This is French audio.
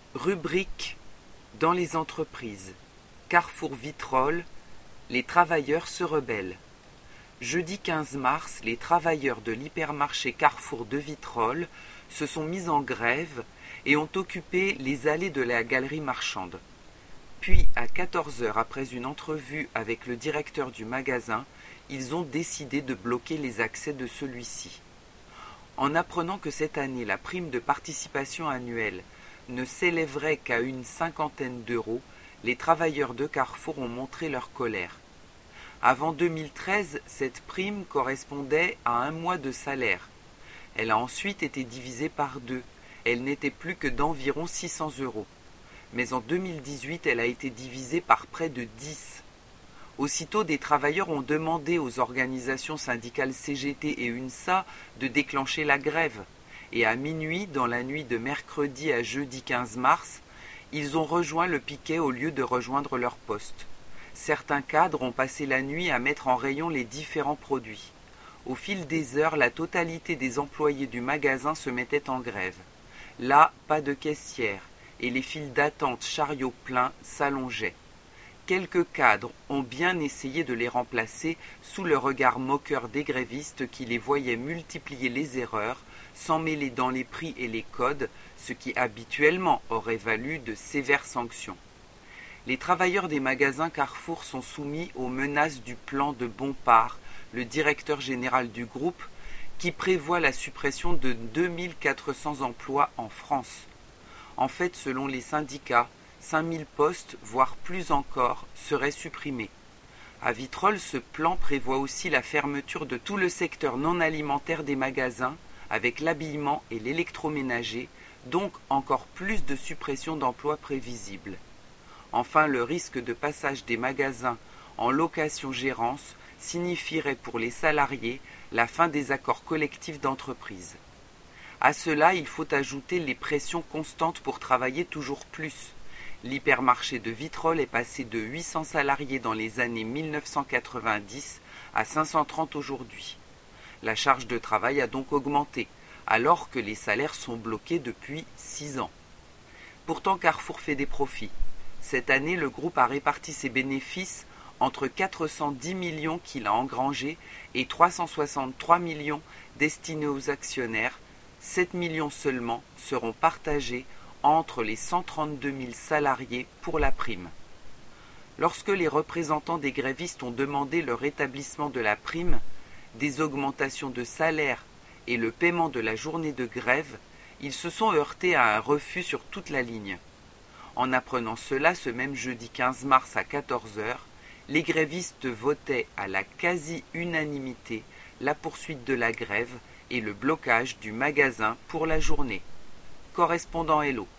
Rubrique dans les entreprises. Carrefour Vitrolles, les travailleurs se rebellent. Jeudi 15 mars, les travailleurs de l'hypermarché Carrefour de Vitrolles se sont mis en grève et ont occupé les allées de la galerie marchande. Puis, à 14 heures après une entrevue avec le directeur du magasin, ils ont décidé de bloquer les accès de celui-ci. En apprenant que cette année, la prime de participation annuelle ne s'élèverait qu'à une cinquantaine d'euros, les travailleurs de Carrefour ont montré leur colère. Avant 2013, cette prime correspondait à un mois de salaire. Elle a ensuite été divisée par 2. Elle n'était plus que d'environ 600 euros. Mais en 2018, elle a été divisée par près de 10. Aussitôt, des travailleurs ont demandé aux organisations syndicales CGT et UNSA de déclencher la grève. Et à minuit, dans la nuit de mercredi à jeudi 15 mars, ils ont rejoint le piquet au lieu de rejoindre leur poste. Certains cadres ont passé la nuit à mettre en rayon les différents produits. Au fil des heures, la totalité des employés du magasin se mettait en grève. Là, pas de caissière, et les files d'attente chariots pleins s'allongeaient. Quelques cadres ont bien essayé de les remplacer sous le regard moqueur des grévistes qui les voyaient multiplier les erreurs, s'emmêler dans les prix et les codes, ce qui habituellement aurait valu de sévères sanctions. Les travailleurs des magasins Carrefour sont soumis aux menaces du plan de Bompard, le directeur général du groupe, qui prévoit la suppression de 2400 emplois en France. En fait, selon les syndicats, 5000 postes, voire plus encore, seraient supprimés. À Vitrolles, ce plan prévoit aussi la fermeture de tout le secteur non alimentaire des magasins, avec l'habillement et l'électroménager, donc encore plus de suppression d'emplois prévisibles. Enfin, le risque de passage des magasins en location-gérance signifierait pour les salariés la fin des accords collectifs d'entreprise. À cela, il faut ajouter les pressions constantes pour travailler toujours plus. L'hypermarché de Vitrolles est passé de 800 salariés dans les années 1990 à 530 aujourd'hui. La charge de travail a donc augmenté, alors que les salaires sont bloqués depuis 6 ans. Pourtant, Carrefour fait des profits. Cette année, le groupe a réparti ses bénéfices entre 410 millions qu'il a engrangés et 363 millions destinés aux actionnaires. 7 millions seulement seront partagés entre les 132 000 salariés pour la prime. Lorsque les représentants des grévistes ont demandé le rétablissement de la prime, des augmentations de salaire et le paiement de la journée de grève, ils se sont heurtés à un refus sur toute la ligne. En apprenant cela, ce même jeudi 15 mars à 14 heures, les grévistes votaient à la quasi-unanimité la poursuite de la grève et le blocage du magasin pour la journée. Correspondant Hello.